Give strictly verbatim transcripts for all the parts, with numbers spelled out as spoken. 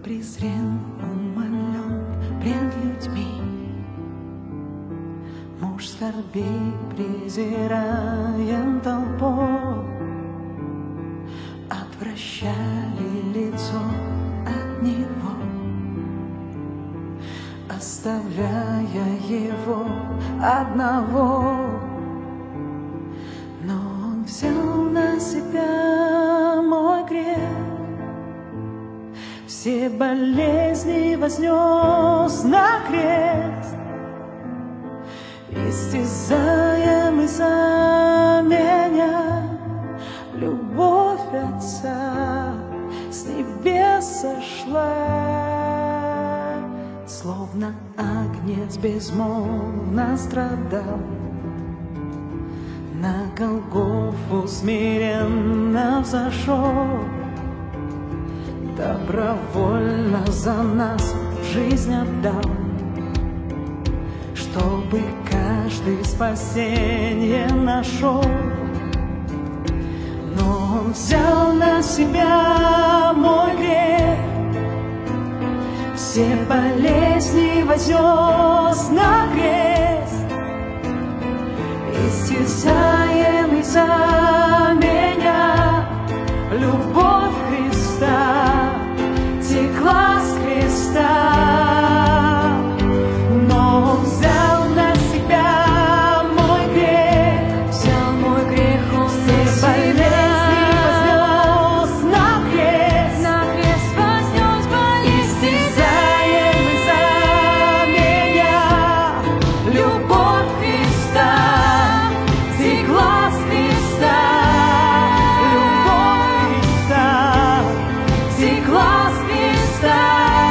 презрен, умолен пред людьми. Муж скорбей презираем толпой, отвращали лицо от него, оставляя его одного. Но он взял на себя мой грех, все болезни вознес на крест, истязаемый за меня. Любовь Отца с небес сошла, словно агнец безмолвно страдал, на Голгофу смиренно взошел, добровольно за нас жизнь отдал, чтобы каждый спасение нашел. Но Он взял на себя мой грех, все болезни вознес на крест, истязаемый за меня. Любовь Христа текла с креста. Но Он взял на себя мой грех, взял мой грех, Он все болезни вознес на крест, на крест вознес болезни, истязаемый за меня. Любовь Христа текла с креста. Любовь Христа текла с креста.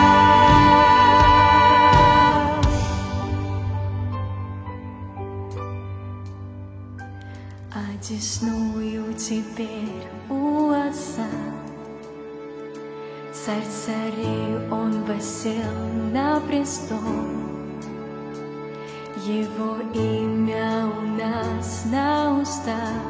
Одесную теперь у Отца, Царь царей, Он воссел на престол. Его имя у нас на устах,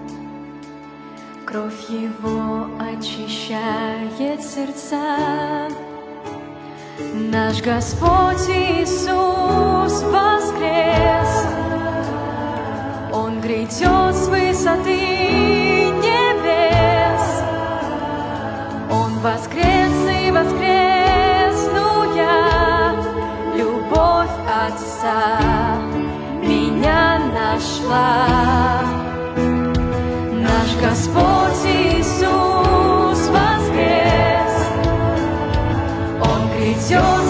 кровь Его очищает сердца. Наш Господь Иисус воскрес, Он грядет с высоты небес. Он воскрес и воскресну я, любовь Отца меня нашла. Наш Господь Иисус воскрес, Он грядет